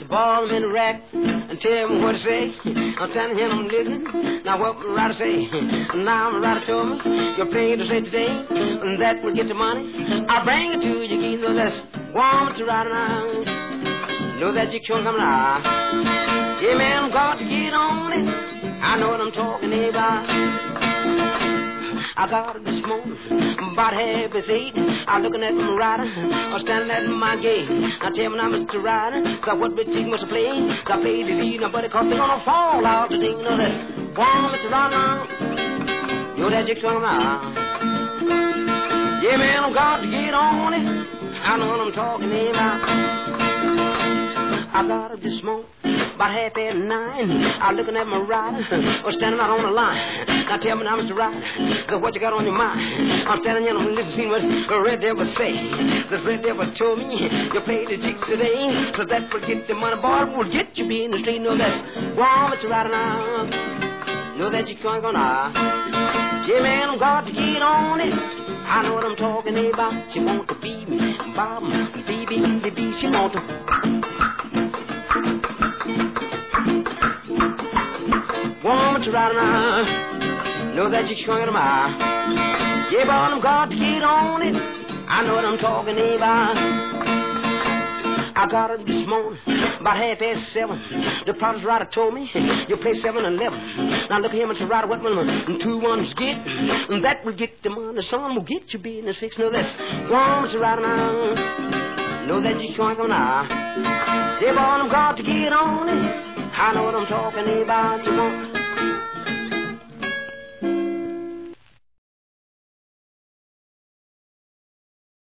ball him in the rack and tell him what to say. I'm standing here and I'm listening. Now what the writer say? Now the writer told me you're playing to say today, and that will get the money. I'll bring it to you, you know that's warm to ride around. Know that you can't come now. Yeah, man, I'm got to get on it. I know what I'm talking about. I got it this morning, about 8:30. I'm looking at my rider, I'm standing at my gate. Now tell me now, Mr. Rider, got what big team must play? Got played the lead, nobody caught, they gonna fall out today. You know that, warm, Mr. Rider, you know that you're talking about. Yeah, man, I'm got to get on it. I know what I'm talking about. I got it this morning, about 9:30. I'm looking at my rider, or standing out on the line. Now tell me now, Mr. Rider, cause what you got on your mind? I'm standing here and I'm listening to what the Red Devil say. The Red Devil told me you played the jigs today, so that will get the money, boy, will get you being the street. Know that's warm, Mr. Rider now. Know that you can't go now. Yeah, man, I'm got to get on it. I know what I'm talking about. She want to be me, Bob, baby, she want to. Want to ride now. Know that you're showing them out. Yeah, but I'm got to get on it. I know what I'm talking about. I got it this morning, about 7:30. The promise writer told me you play 7-11. Now look at him, Mr. Rider, what will 2 1s get? And that will get the money. Son will get you being a 6. Know this, one, Mr. Rider now. Know that you're showing them now. Yeah, but I'm got to get on it. I know what I'm talking about. You want